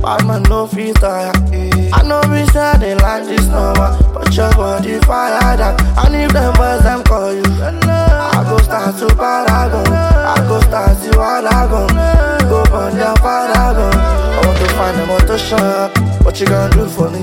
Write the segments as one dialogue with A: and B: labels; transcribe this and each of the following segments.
A: bad man no filter. I know we say they like this number, but your body fire that. And if them boys them call you, I go start to paragon. I go start to Walagon. Go on their paragon. I want to find them out to shop. What you gonna do for me?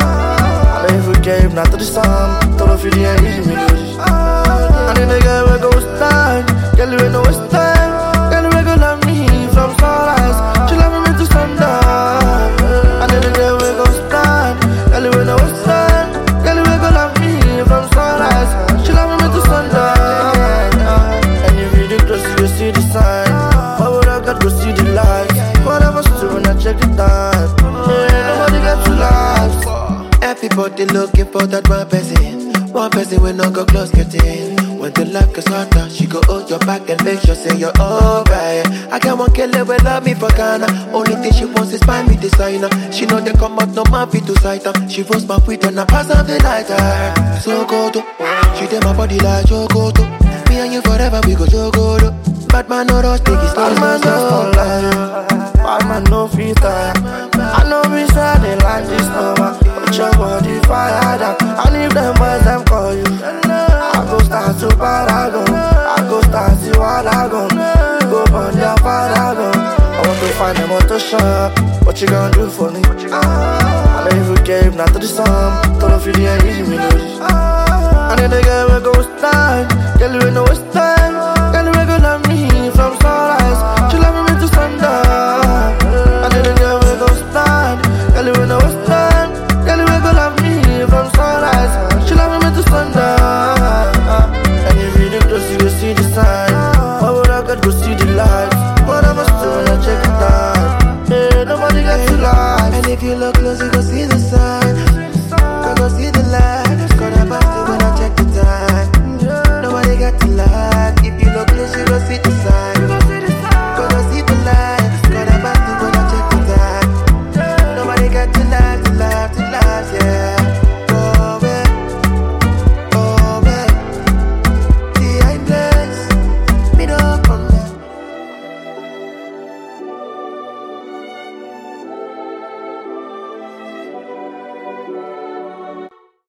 A: I know if you gave not to the song, don't know if you didn't leave me do this. And then the girl will go stand, girl you ain't no waste time. Girl will go love me from sunrise, she love me to sundown. And then the girl will go stand, girl you ain't no waste time. Girl will go love me from sunrise, she love me to sundown. And if you look close you will see the sign. Why would I got go see the light? What I was doing when I check it out. Nobody got to last.
B: Everybody looking for that one person when no go close get in. When the life gets harder, she go hold your back and make sure say you're alright. I got one girl that will love me for Ghana. Only thing she wants is buy me designer. She know they come out no man fit to sight her. She roast my feet and I pass on the lighter. So go to, she did my body like Jogoto. Me and you forever we go Jogoto. Bad man no rush, take it slow.
A: Bad man just don't lie. Bad man no filter. I know we say they like this number, but your body fire that. And if them boys them call you, I go start to paragon. I go start to Walagon. Go on their paragon. I want to find them out to shop. What you gonna do for me? I know if you gave not to the song, don't know if you didn't leave me do this. And then the girl will go stand, girl you ain't no waste time. Girl will go love me from sunrise, she love me to sundown. And then the girl will go stand, girl you ain't no waste time. Girl will go love me from sunrise, she love me to sundown. And if you look close you will see the sign. Why would I got go see the lights? What I must do when I check it out. Nobody got to lie.
B: And if you look close you go see the